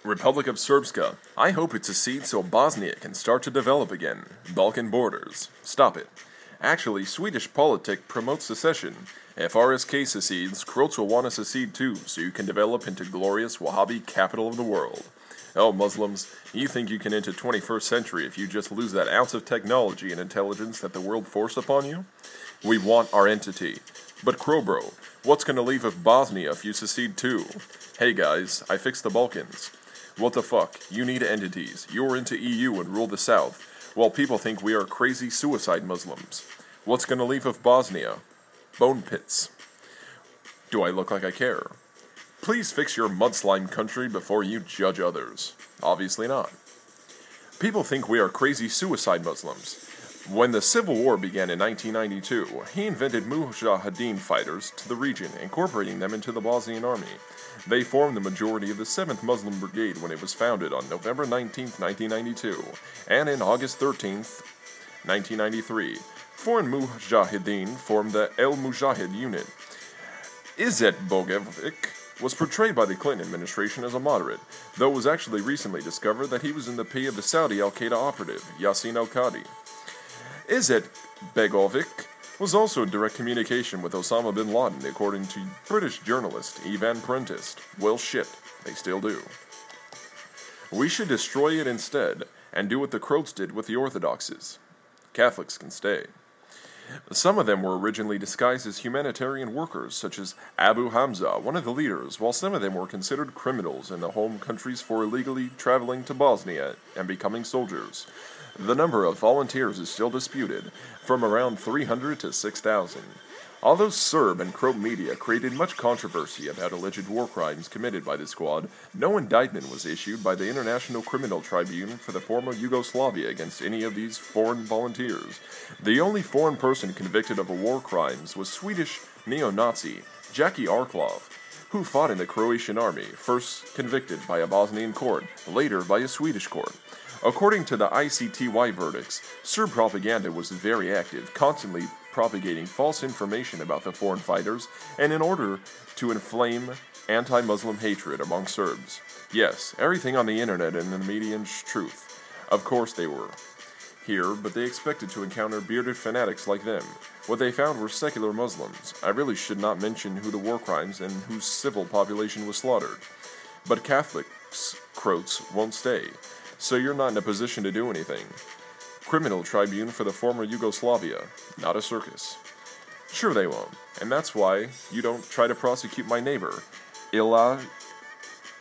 Republic of Srpska. I hope it secedes so Bosnia can start to develop again. Balkan borders. Stop it. Actually, Swedish politic promotes secession. If RSK secedes, Croats will want to secede too, so you can develop into glorious Wahhabi capital of the world. Oh, Muslims, you think you can enter 21st century if you just lose that ounce of technology and intelligence that the world forced upon you? We want our entity. But Krobro, what's gonna leave of Bosnia if you secede too? Hey guys, I fixed the Balkans. What the fuck? You need entities. You're into EU and rule the South, while people think we are crazy suicide Muslims. What's gonna leave of Bosnia? Bone pits. Do I look like I care? Please fix your mudslime country before you judge others. Obviously not. People think we are crazy suicide Muslims. When the Civil War began in 1992, he invented Mujahideen fighters to the region, incorporating them into the Bosnian army. They formed the majority of the 7th Muslim Brigade when it was founded on November 19, 1992, and in August 13, 1993, foreign Mujahideen formed the El Mujahid unit. Izzet Bogovic was portrayed by the Clinton administration as a moderate, though it was actually recently discovered that he was in the pay of the Saudi al-Qaeda operative, Yassin al-Qadi. Izzet Begovic was also in direct communication with Osama bin Laden, according to British journalist Ivan Prentice. Well shit, they still do. We should destroy it instead, and do what the Croats did with the Orthodoxes. Catholics can stay. Some of them were originally disguised as humanitarian workers, such as Abu Hamza, one of the leaders, while some of them were considered criminals in the home countries for illegally traveling to Bosnia and becoming soldiers. The number of volunteers is still disputed, from around 300 to 6,000. Although Serb and Croat media created much controversy about alleged war crimes committed by the squad, no indictment was issued by the International Criminal Tribunal for the former Yugoslavia against any of these foreign volunteers. The only foreign person convicted of war crimes was Swedish neo-Nazi Jackie Arklov, who fought in the Croatian army, first convicted by a Bosnian court, later by a Swedish court. According to the ICTY verdicts, Serb propaganda was very active, constantly propagating false information about the foreign fighters, and in order to inflame anti-Muslim hatred among Serbs. Yes, everything on the internet and in the media is truth. Of course they were here, but they expected to encounter bearded fanatics like them. What they found were secular Muslims. I really should not mention who the war crimes and whose civil population was slaughtered. But Catholics, Croats, won't stay, so you're not in a position to do anything. Criminal tribune for the former Yugoslavia, not a circus. Sure they won't, and that's why you don't try to prosecute my neighbor, Ila